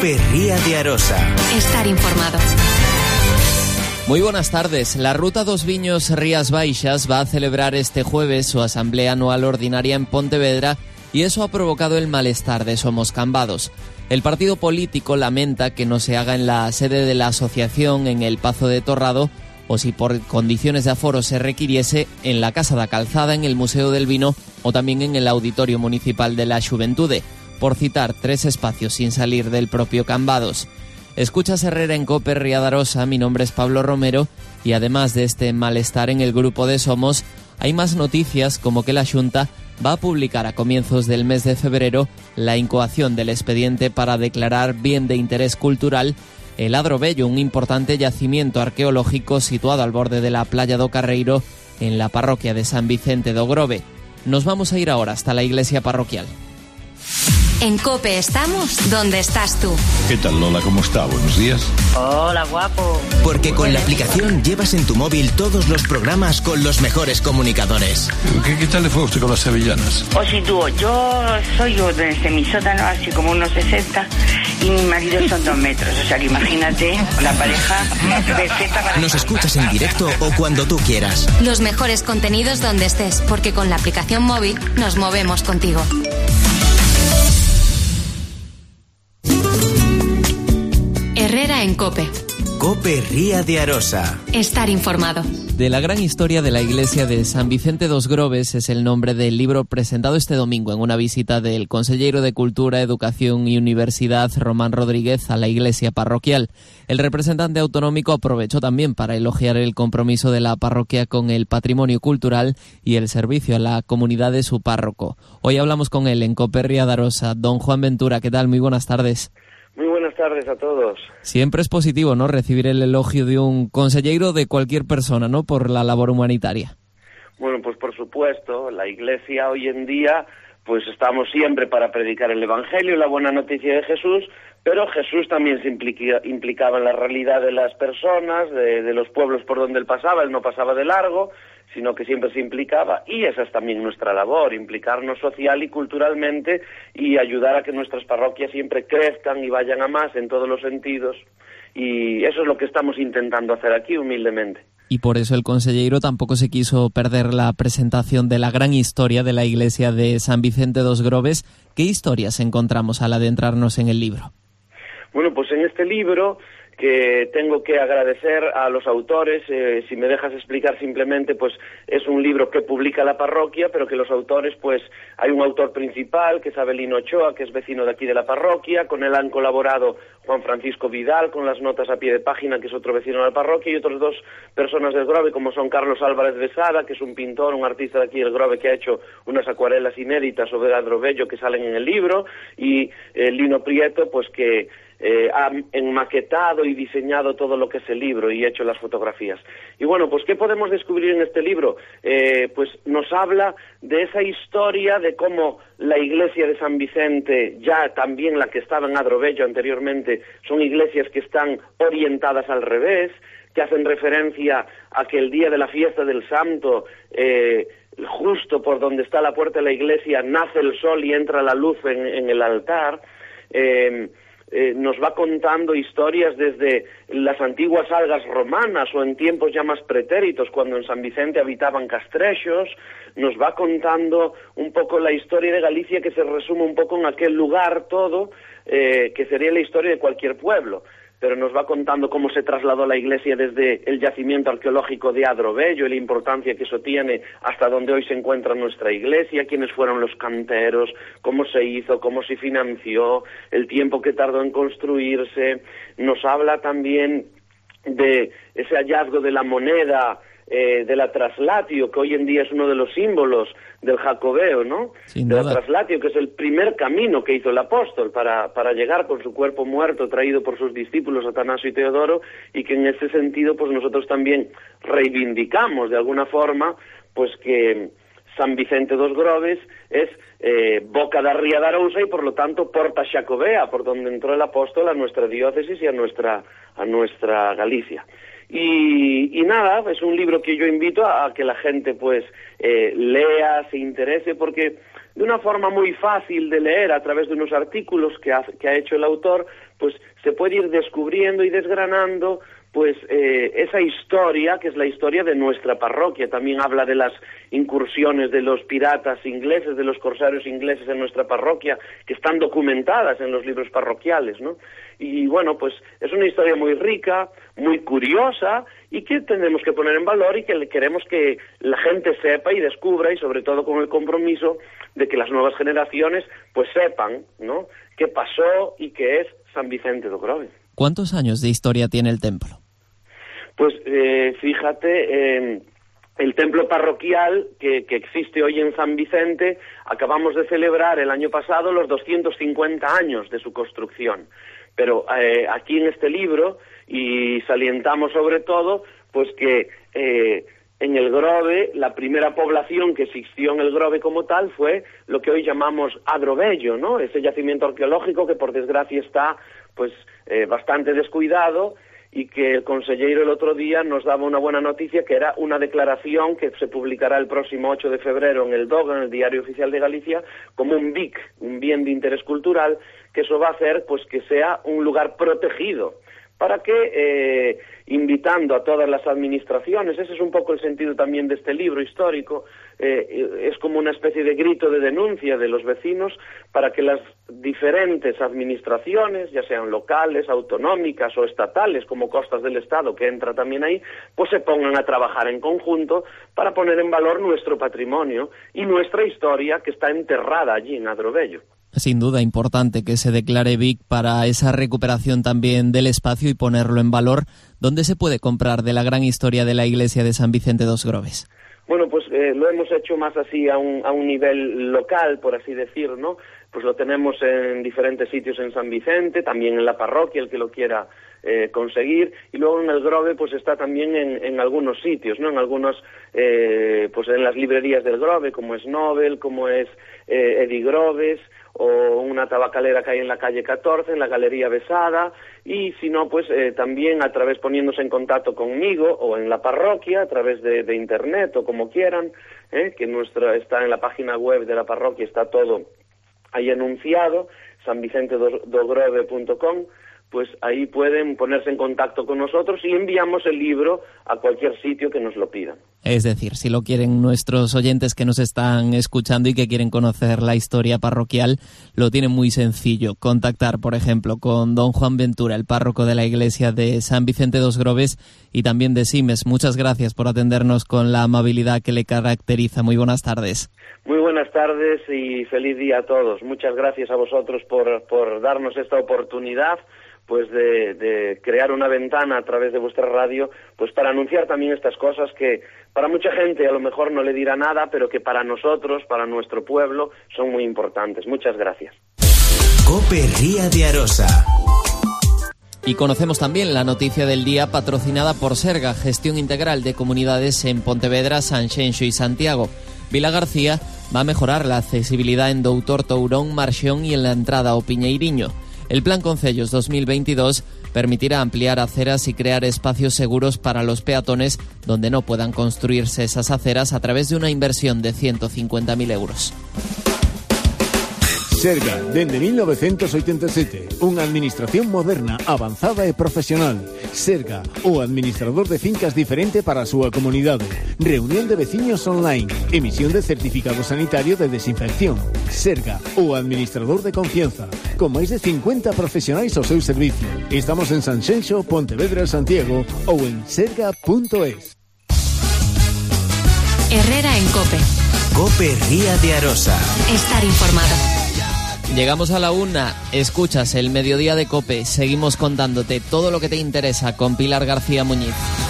COPE Ría de Arosa. Estar informado. Muy buenas tardes. La Ruta dos Viños Rías Baixas va a celebrar este jueves su asamblea anual ordinaria en Pontevedra y eso ha provocado el malestar de Somos Cambados. El partido político lamenta que no se haga en la sede de la asociación en el Pazo de Torrado o, si por condiciones de aforo se requiriese, en la Casa da Calzada, en el Museo del Vino o también en el Auditorio Municipal de la Xuventude, por citar 3 espacios sin salir del propio Cambados. Escuchas Herrera en COPE Ría de Arosa, mi nombre es Pablo Romero y además de este malestar en el grupo de Somos, hay más noticias como que la Xunta va a publicar a comienzos del mes de febrero la incoación del expediente para declarar bien de interés cultural el Adro Vello, un importante yacimiento arqueológico situado al borde de la playa do Carreiro en la parroquia de San Vicente do Grove. Nos vamos a ir ahora hasta la iglesia parroquial. En COPE estamos donde estás tú. ¿Qué tal, Lola? ¿Cómo está? Buenos días. Hola, guapo. Porque con la aplicación llevas en tu móvil todos los programas con los mejores comunicadores. ¿Qué tal le fue a usted con las sevillanas? Oye, tú, yo soy desde mi sótano, así como unos 60, y mi marido son 2 metros. O sea que imagínate, la pareja perfecta para... Nos escuchas en directo o cuando tú quieras. Los mejores contenidos donde estés, porque con la aplicación móvil nos movemos contigo. Herrera en COPE. COPE Ría de Arosa. Estar informado. De la gran historia de la iglesia de San Vicente dos Groves es el nombre del libro presentado este domingo en una visita del consellero de Cultura, Educación y Universidad, Román Rodríguez, a la iglesia parroquial. El representante autonómico aprovechó también para elogiar el compromiso de la parroquia con el patrimonio cultural y el servicio a la comunidad de su párroco. Hoy hablamos con él en COPE Ría de Arosa. Don Juan Ventura, ¿qué tal? Muy buenas tardes. Muy buenas tardes a todos. Siempre es positivo, ¿no?, recibir el elogio de un consellero, de cualquier persona, ¿no?, por la labor humanitaria. Bueno, pues por supuesto, la Iglesia hoy en día, pues estamos siempre para predicar el Evangelio, la buena noticia de Jesús, pero Jesús también se implicaba en la realidad de las personas, de los pueblos por donde él pasaba. Él no pasaba de largo, sino que siempre se implicaba, y esa es también nuestra labor, implicarnos social y culturalmente y ayudar a que nuestras parroquias siempre crezcan y vayan a más en todos los sentidos, y eso es lo que estamos intentando hacer aquí humildemente. Y por eso el consellero tampoco se quiso perder la presentación de la gran historia de la iglesia de San Vicente dos Groves. ¿Qué historias encontramos al adentrarnos en el libro? Bueno, pues en este libro, que tengo que agradecer a los autores, si me dejas explicar simplemente, pues es un libro que publica la parroquia, pero que los autores, pues hay un autor principal, que es Abelino Ochoa, que es vecino de aquí de la parroquia. Con él han colaborado Juan Francisco Vidal, con las notas a pie de página, que es otro vecino de la parroquia, y otros 2 personas del Grove, como son Carlos Álvarez Besada, que es un pintor, un artista de aquí del Grove, que ha hecho unas acuarelas inéditas sobre Adro Vello que salen en el libro, y Lino Prieto, pues que ha enmaquetado y diseñado todo lo que es el libro y hecho las fotografías. Y bueno, pues ¿qué podemos descubrir en este libro? Pues nos habla de esa historia de cómo la iglesia de San Vicente, ya también la que estaba en Adro Vello anteriormente, son iglesias que están orientadas al revés, que hacen referencia a que el día de la fiesta del Santo, justo por donde está la puerta de la iglesia, nace el sol y entra la luz en el altar. Nos va contando historias desde las antiguas algas romanas o en tiempos ya más pretéritos, cuando en San Vicente habitaban castrechos. Nos va contando un poco la historia de Galicia, que se resume un poco en aquel lugar todo, que sería la historia de cualquier pueblo. Pero nos va contando cómo se trasladó la iglesia desde el yacimiento arqueológico de Adro Vello y la importancia que eso tiene hasta donde hoy se encuentra nuestra iglesia, quiénes fueron los canteros, cómo se hizo, cómo se financió, el tiempo que tardó en construirse. Nos habla también de ese hallazgo de la moneda de la traslatio, que hoy en día es uno de los símbolos del jacobeo, ¿no? Sin de duda. la traslatio, que es el primer camino que hizo el apóstol para llegar con su cuerpo muerto, traído por sus discípulos Atanasio y Teodoro, y que en ese sentido pues nosotros también reivindicamos de alguna forma pues que San Vicente dos Groves es boca da Ría de Arousa y por lo tanto porta xacobea, por donde entró el apóstol a nuestra diócesis y a nuestra Galicia. Y nada, es un libro que yo invito a que la gente pues lea, se interese, porque de una forma muy fácil de leer a través de unos artículos que ha hecho el autor, pues se puede ir descubriendo y desgranando pues esa historia, que es la historia de nuestra parroquia. También habla de las incursiones de los piratas ingleses, de los corsarios ingleses en nuestra parroquia, que están documentadas en los libros parroquiales, ¿no? Y bueno, pues es una historia muy rica, muy curiosa, y que tenemos que poner en valor y que queremos que la gente sepa y descubra, y sobre todo con el compromiso de que las nuevas generaciones pues sepan, ¿no?, qué pasó y qué es San Vicente do Grove. ¿Cuántos años de historia tiene el templo? Pues fíjate, el templo parroquial que existe hoy en San Vicente, acabamos de celebrar el año pasado los 250 años de su construcción. Pero aquí en este libro, y salientamos sobre todo, pues que en el Grove, la primera población que existió en el Grove como tal fue lo que hoy llamamos Adro Vello, ¿no? Ese yacimiento arqueológico que por desgracia está pues bastante descuidado, y que el consejero el otro día nos daba una buena noticia, que era una declaración que se publicará el próximo 8 de febrero en el DOG, en el Diario Oficial de Galicia, como un BIC, un bien de interés cultural, que eso va a hacer pues que sea un lugar protegido, para que, invitando a todas las administraciones, ese es un poco el sentido también de este libro histórico, es como una especie de grito de denuncia de los vecinos, para que las diferentes administraciones, ya sean locales, autonómicas o estatales, como Costas del Estado, que entra también ahí, pues se pongan a trabajar en conjunto para poner en valor nuestro patrimonio y nuestra historia, que está enterrada allí en Adro Vello. Sin duda importante que se declare BIC para esa recuperación también del espacio y ponerlo en valor. ¿Dónde se puede comprar de la gran historia de la iglesia de San Vicente dos Groves? Bueno, pues lo hemos hecho más así a un nivel local, por así decir, ¿no? Pues lo tenemos en diferentes sitios en San Vicente, también en la parroquia, el que lo quiera conseguir, y luego en el Grove pues está también en algunos sitios, ¿no? En algunos, pues en las librerías del Grove, como es Nobel, como es Edi Groves, o una tabacalera que hay en la calle 14, en la Galería Besada, y si no, pues también a través, poniéndose en contacto conmigo, o en la parroquia, a través de internet, o como quieran, que está en la página web de la parroquia, está todo ahí anunciado, sanvicentedogrove.com, pues ahí pueden ponerse en contacto con nosotros y enviamos el libro a cualquier sitio que nos lo pidan. Es decir, si lo quieren nuestros oyentes que nos están escuchando y que quieren conocer la historia parroquial, lo tienen muy sencillo. Contactar, por ejemplo, con don Juan Ventura, el párroco de la iglesia de San Vicente dos Groves y también de Simes. Muchas gracias por atendernos con la amabilidad que le caracteriza. Muy buenas tardes. Muy buenas tardes y feliz día a todos. Muchas gracias a vosotros por darnos esta oportunidad, pues de crear una ventana a través de vuestra radio, pues para anunciar también estas cosas que para mucha gente a lo mejor no le dirá nada, pero que para nosotros, para nuestro pueblo, son muy importantes. Muchas gracias. COPE Ría de Arosa. Y conocemos también la noticia del día patrocinada por Serga, Gestión Integral de Comunidades en Pontevedra, Sanxenxo y Santiago. Vila García va a mejorar la accesibilidad en Doutor Tourón, Marxión y en la entrada ao Piñeiriño. El Plan Concellos 2022 permitirá ampliar aceras y crear espacios seguros para los peatones donde no puedan construirse esas aceras a través de una inversión de 150.000 euros. Serga, dende 1987, unha administración moderna, avanzada e profesional. Serga, o administrador de fincas diferente para a súa comunidade. Reunión de veciños online, emisión de certificado sanitario de desinfección. Serga, o administrador de confianza, con máis de 50 profesionais ao seu servicio. Estamos en Sanxenxo, Pontevedra, Santiago ou en serga.es. Herrera en COPE. COPE Ría de Arosa. Estar informado. Llegamos a la 1, escuchas el Mediodía de COPE, seguimos contándote todo lo que te interesa con Pilar García Muñiz.